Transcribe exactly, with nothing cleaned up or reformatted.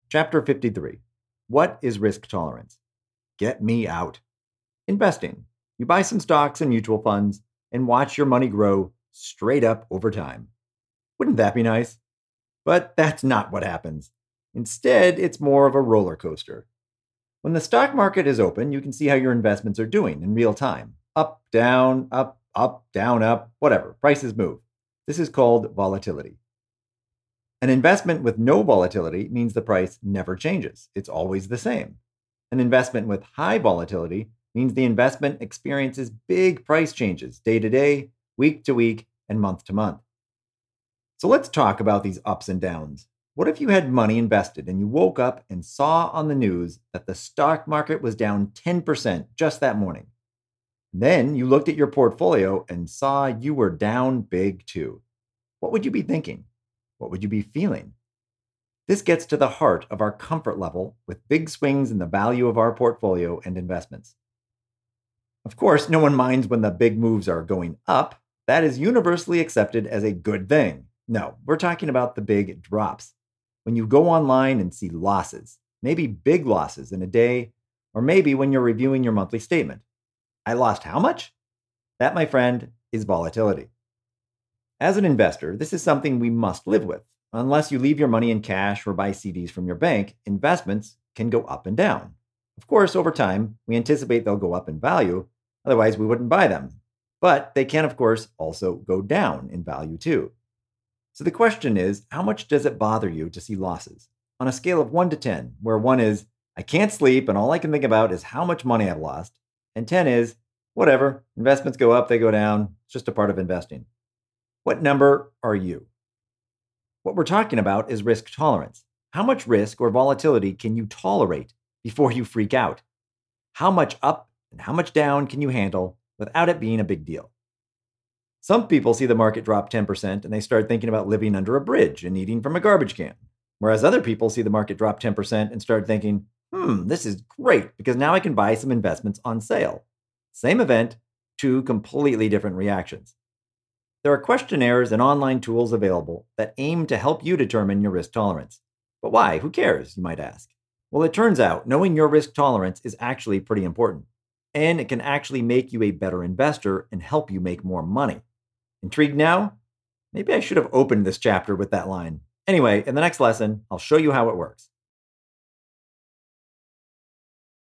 Chapter fifty-three. What is risk tolerance? Get me out. Investing. You buy some stocks and mutual funds and watch your money grow straight up over time. Wouldn't that be nice? But that's not what happens. Instead, it's more of a roller coaster. When the stock market is open, you can see how your investments are doing in real time. Up, down, up, up, down, up, whatever. Prices move. This is called volatility. An investment with no volatility means the price never changes. It's always the same. An investment with high volatility means the investment experiences big price changes day to day, week to week, and month to month. So let's talk about these ups and downs. What if you had money invested and you woke up and saw on the news that the stock market was down ten percent just that morning? Then you looked at your portfolio and saw you were down big too. What would you be thinking? What would you be feeling? This gets to the heart of our comfort level with big swings in the value of our portfolio and investments. Of course, no one minds when the big moves are going up. That is universally accepted as a good thing. No, we're talking about the big drops. When you go online and see losses, maybe big losses in a day, or maybe when you're reviewing your monthly statement. I lost how much? That, my friend, is volatility. As an investor, this is something we must live with. Unless you leave your money in cash or buy C Ds from your bank, investments can go up and down. Of course, over time, we anticipate they'll go up in value, otherwise we wouldn't buy them. But they can, of course, also go down in value too. So the question is, how much does it bother you to see losses? On a scale of one to ten, where one is, I can't sleep and all I can think about is how much money I've lost, and ten is, whatever, investments go up, they go down, it's just a part of investing. What number are you? What we're talking about is risk tolerance. How much risk or volatility can you tolerate before you freak out? How much up and how much down can you handle without it being a big deal? Some people see the market drop ten percent and they start thinking about living under a bridge and eating from a garbage can. Whereas other people see the market drop ten percent and start thinking, hmm, this is great because now I can buy some investments on sale. Same event, two completely different reactions. There are questionnaires and online tools available that aim to help you determine your risk tolerance. But why? Who cares, you might ask? Well, it turns out knowing your risk tolerance is actually pretty important. And it can actually make you a better investor and help you make more money. Intrigued now? Maybe I should have opened this chapter with that line. Anyway, in the next lesson, I'll show you how it works.